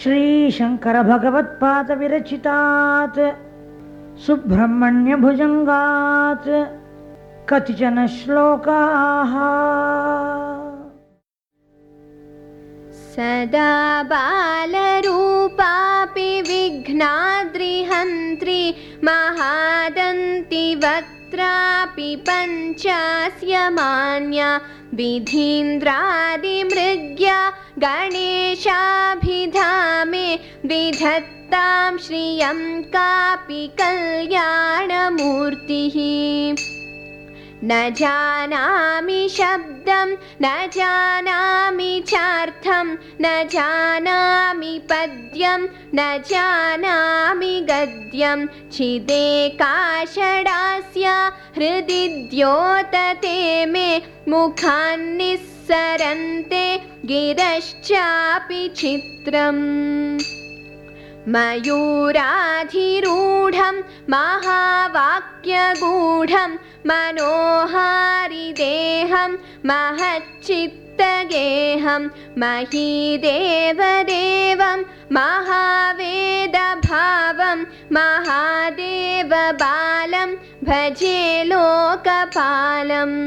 श्रीशङ्करभगवत्पादविरचितात् सुब्रह्मण्यभुजङ्गात् कतिचन श्लोकाः। सदा बालरूपापि विघ्नाद्रिहन्त्री महादन्तिवक्त्रापि पञ्चास्य मान्या विधीन्द्रादिमृग्या गणेशाभिधामे विधत्तां श्रियं कापि कल्याणमूर्तिः। न जानामि शब्दं न जानामि चार्थं न जानामि पद्यं न जानामि गद्यं चिदेकाषडास्य हृदि द्योतते मे मुखान्निस्सरन्ते गिरश्चापि चित्रम्। मयूराधिरूढं महावाक्यगूढं मनोहारिदेहं महच्चित्तगेहं महीदेवदेवं महावेदभावं महादेवबालं भजे लोकपालम्।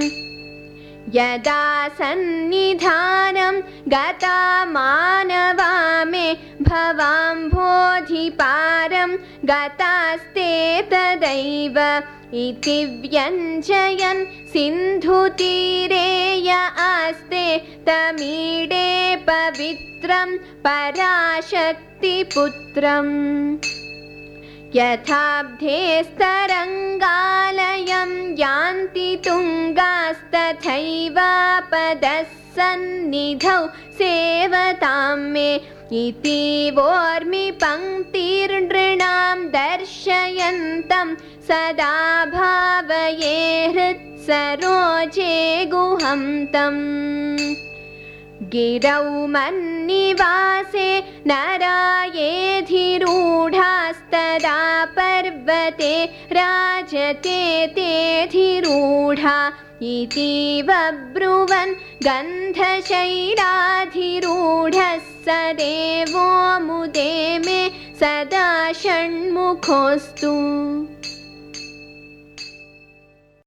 यदा सन्निधानं गता मानवा मे भवाम्भोधिपारं गतास्ते तदैव इति व्यञ्जयन् सिन्धुतीरे य आस्ते तमीडे पवित्रं पराशक्तिपुत्रम्। यथाब्धेस्तरङ्गालयं यान्ति तुङ्गास्तथैवापदः सन्निधौ सेवतां मे इति वोर्मि पङ्क्तिर्नृणां दर्शयन्तं सदा भावये हृत्सरोजे गुहं तम्। गिरौ मन्निवासे नरायेधिरूढास्तदा पर्वते राजते तेधिरूढा इति बब्रुवन् गन्धशैलाधिरूढः स देवो मुदे मे सदा षण्मुखोऽस्तु।